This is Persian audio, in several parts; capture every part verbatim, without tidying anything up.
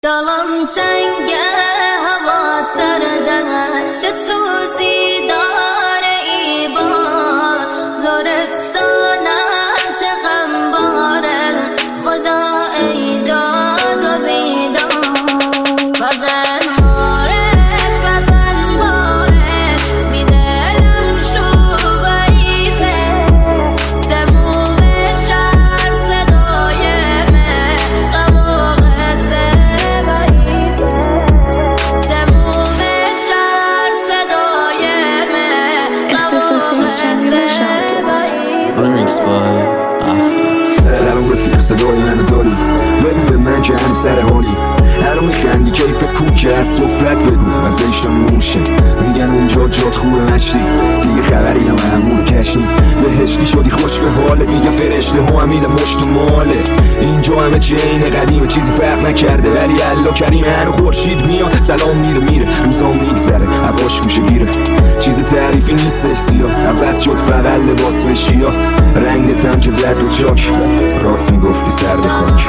دلم تنگه هوا سرده چه سوزی داره ای باد لرستانم چه غم باره خدا ای داد و بیداد بزن مارش بزن بارش می دلم شو بریته زموم شهر صدای من غم و غصه بریته زموم شهر صدای من غم و غصه بریته Remix by Afro. سلام رفیق صدای منو داری بگو به من که هم سر حالی هرو میخندی کیفت کوکه از صفرت بگو از ایشتا موشه میگن اونجا جات خوبه مشتی دیگه خبری هم همون کشنی بهشتی شدی خوش به حاله میگن فرشته ها امیل مشت و ماله اینجا همه چی اینه قدیمه چیزی فرق نکرده ولی الله کریم هنو خورشید میاد سلام میره میره روزا میگذره هواش گوشه گیره چیز تعریفی نیستش سیاه عوض شد فقط لباس بشیا رنگت هم که زرد و چاک راست میگفتی سرد خاک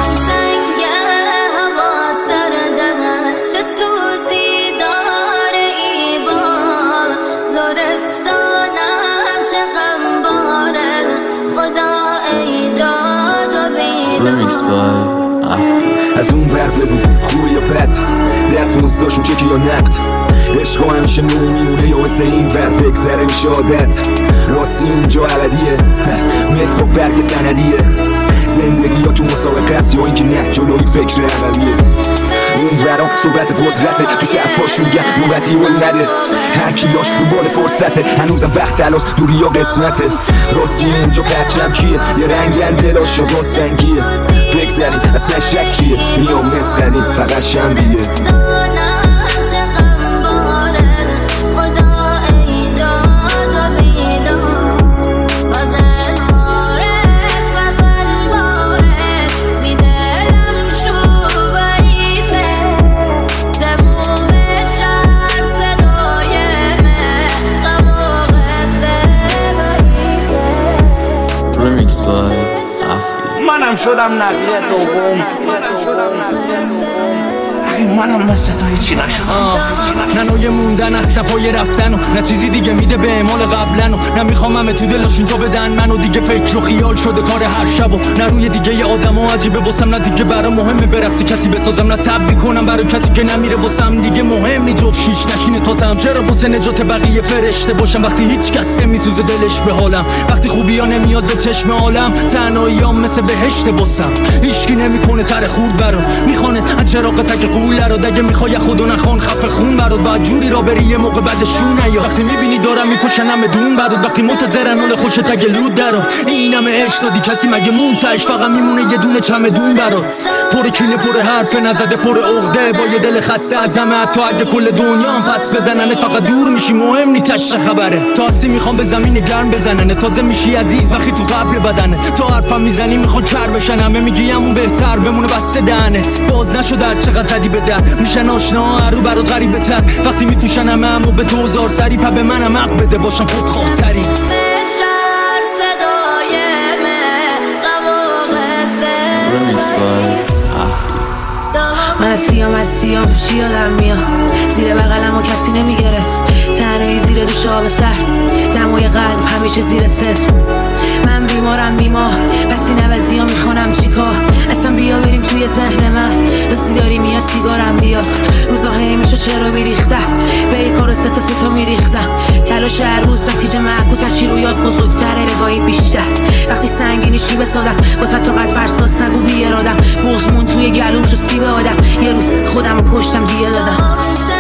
چه سوزی داره ای باد لرستانم چه غم باره خدا ای داد و Remix بیداد by Afro. از اون ور بگو خوبه یا بد دست مزداشون چکی یا نقد عشق همیشه نو میمونه یا مثل این ور بگذره میشه عادت راستی اونجا عبدیه ملک با برگ سندیه زندگی یا تو مسابقه است یا اینکه نه جلوی فکر عملیه اون ورا صحبت قدرته تو صرفاش میگن نوبتی ول نده هر کی لاش رو بال فرصته هنوزم وقت تلاس دوری یا قسمته راستی اونجا پرچم کیه یه رنگن دلاش و با سنگیه بگذاریم اصلا شکیه میام مسخریم فقط شنبیه Remix by Afro. منم شدم نقیه دوم منم مثل تو هیچی نشدم نه نوع موندن است نه پای رفتن و نه چیزی دیگه میده به اعمال قبلن و نه میخوام همه تو دلشون جا بدن منو دیگه فکر و خیال شده کار هر شب و نه روی دیگه ی آدم ها عجیبه واسم نه دیگه برا مهمه برقصی کسی بسازم نه تب میکنم برای کسی که نمیره واسم دیگه مهم نی جفت شیش نشینه تازم چرا واسه نجات بقیه فرشته باشم وقتی هیچ کس نمیسوزه دلش به حالم وقتی خوبی ها نمیاد به چشم عالم تنهاییام مثل بهشت واسم هیچکی نمیکنه تر خورد برام میخونه از چراغ تک قول رو دگه میخوای خودو نخوان خفه خون برات بعد جوری را بری یه موقع بعدشون نیا وقتی میبینی دارم میپوشنم دون برات وقتی منتظرن اول خوش تگ لود درو اینم عشق دادی کسی مگه مونتش فقط میمونه یه دونه چمدون برات پر کینه پر حرف نزده پر عقده با یه دل خسته از همه حتی اگه کل دنیام پس بزنن فقط دور میشی مهم نی تش خبره تاسی میخوام به زمین گرم بزنن تازه میشی عزیز وقتی تو قبر بدنه تا حرفم میزنی میخوان کر بشن همه میگی همون بهتر بمونه بسته دهنت باز نشد هر چقدر زدی به در میشن آشنا هر رو برات غریبه تر وقتی میپوشن همه همو به دوزار سری پا به منم حق بده باشم خودخواه ترین Remix by Afro. من از سیام از سیام چی یادم میاد زیر بغلم و کسی نمیگرفت تنهایی زیر دوش آب سر دمای قلب همیشه زیر صفر من بیمارم بیمار بسی نوزی ها میخوانم چیکار اصلا بیا بریم توی ذهن من رسی داری میاد سیگارم بیا روزا همیشه چرا میریختم به ای کار ستا ستا میریختم تلاش هر روز نتیجه معکوس از چی رو یاد بزرگتره رگاهی بیشتر وقتی سنگینی شی بسادم واسه تو قد فرساس نگو بیارادم بغزمون توی گلوم شو سیب آدم یه روز خودم رو کشتم دیگه دادم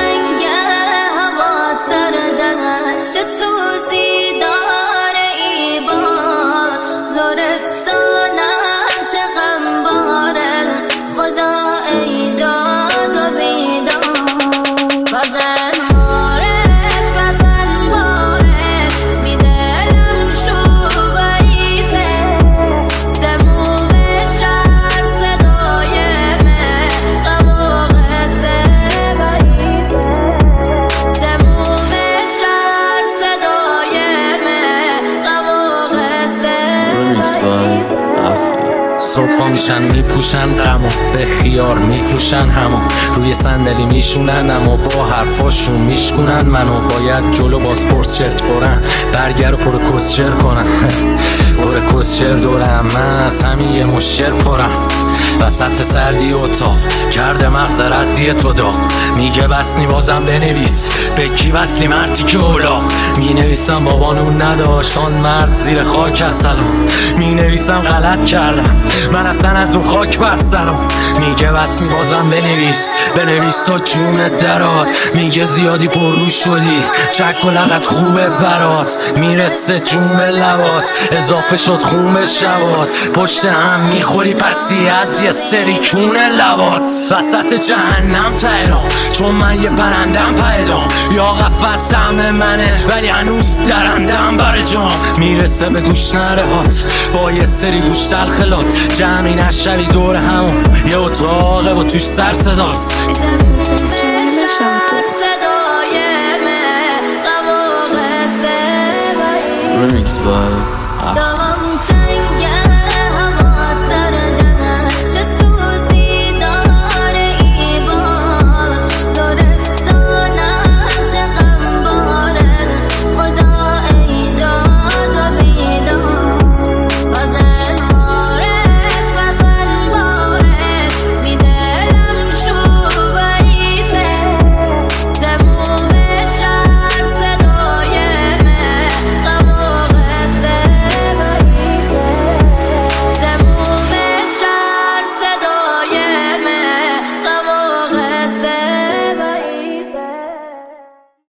چه سوزی داره ای باد لرستانم چه غم باره خدا ای داد و بیداد بزن مارش بزن بارش می دلم شو بریته زموم شهر صدای من غم و غصه بریته زموم شهر صدای صبح پا میشن میپوشن غمو به خیار میفروشن همو روی صندلی میشونن اما با حرفاشون میشکنن منو باید جلو بازپرس چرت فورن برگر و پر کسچر کنن پر کسچر دورم من از همین یه مشر پرم وسط سردی اتاق کرده مغز ردی تو داغ میگه بسنی بازم بنویس به کی وصلی مردی که اولاغ می نویسم بابانون نداشت آن مرد زیر خاک از سلام می نویسم غلط کردم من اصلا از اون خاک بر سرم میگه بسنی بازم بنویس بنویس تا جونت درات میگه زیادی پررو شدی چک و لغت خوبه برات میرسه جون به لبات اضافه شد خون به شبات پشت هم میخوری پسی از یه سری کون لبات وسط جهنم تهران چون من یه پرندم پیدام یا قفص همه منه ولی هنوز درندم بر جام میرسه به گوش نرهات با یه سری گوش تلخلات جمعی نشوی دور همون یه اتاقه و توش سر صداست Remix by